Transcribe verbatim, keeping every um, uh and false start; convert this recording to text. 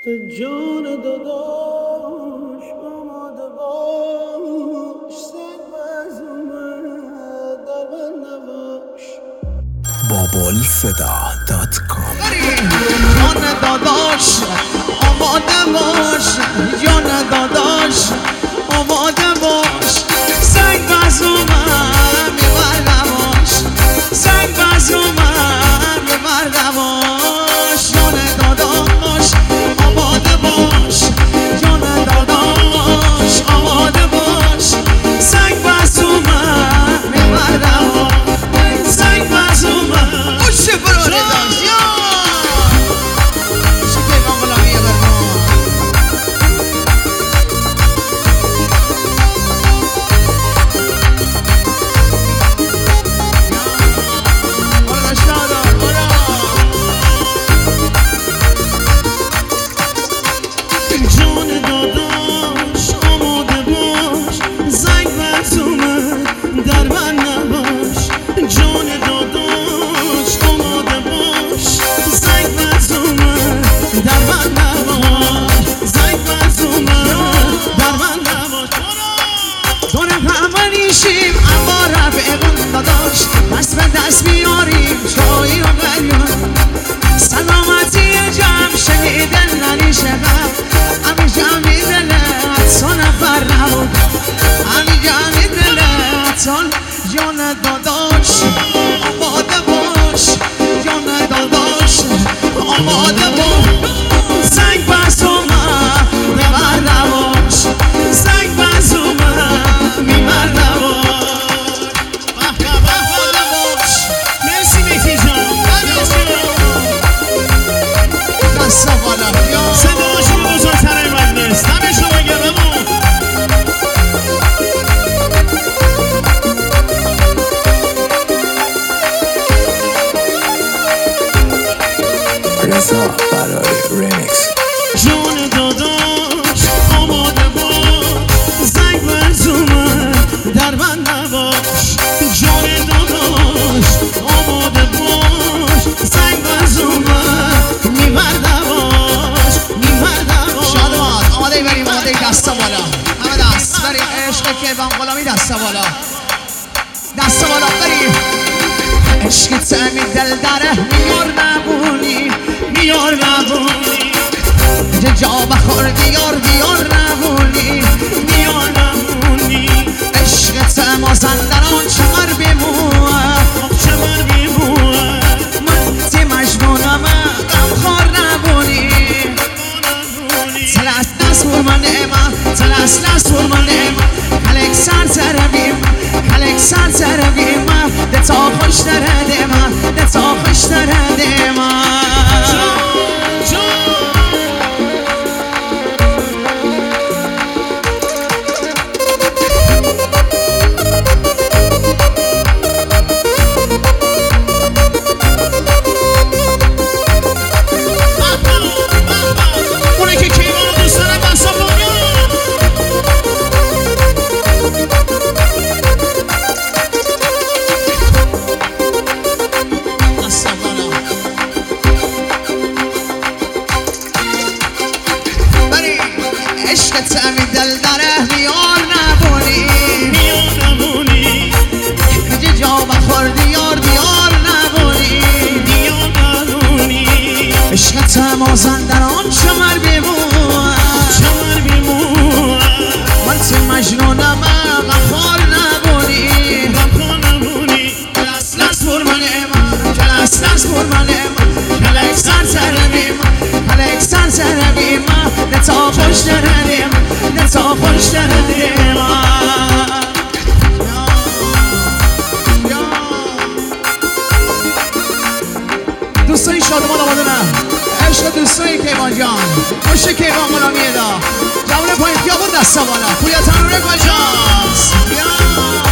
جان داداش آماده باش، سنگ مزومه در من نباش. بابلصدا دات کام. جان داداش آماده باش، جان داداش آماده باش، سنگ مزومه میبر نباش، سنگ مزومه میبر نباش. جان داداش آماده باش، جان داداش آماده باش، سنگ مزومه میبر نباش، سنگ مزومه اوشه براره داشت یا شکل من غلامیه برمان دست به دست بیاریم چایی و بریان، سلامتی جمع شنیدن نریشه غم، امی جمعی دلت سو نفر نبود، امی جمعی دلت سال. جان داداش آماده باش، جان داداش آماده باش، سنگ بزومه میبر نباش، سنگ بزومه میبر نباش. رضا برای ریمیکس. جان داداش آماده باش، زنگ مزومه در من نباش. جان داداش آماده باش، زنگ مزومه میبر نباش، میبر نباش. شادمات آماده ای بریم، آماده ای دستا بالا، همه دست بریم. عشق که بم غلامی دستا بالا، دستا بالا بریم. عشق تمی دل داره میار نبونی، میار نبونی، جا بخور دیار دیار نبونی، دیار نبونی. عشق تما زندران چمر بیموه، چمر بیموه. من تی مجنونم غمخوار نبونی، تلس دست بور من ایمه، تلس دست بور من ایمه، کلک سر تربیم، کلک سر تربیم، دتا خوش تردیمه، دتا خوش تردیمه. عشقت امی دل داره میار نبونی، میار نبونی، کجا جا بخور دیار دیار نبونی، دیار نبونی. عشقت ما زندران چمر بیموه، چمر بیموه. من تی مجنونم غمخوار نبونی، غمخوار نبونی. لس لس بور من ایمان، لس لس بور من ایمان، کلک سر سرمیم، کلک سر سرمیم، نتا خوش تردیم، نتا خوش تردیم. دوستای شادمان آماده نه؟ عشق دوستای کیوان جان، خوش کیوان غلامیه دا، جوان پایین خیابون دستا بالا، پویا تنوره کجاست؟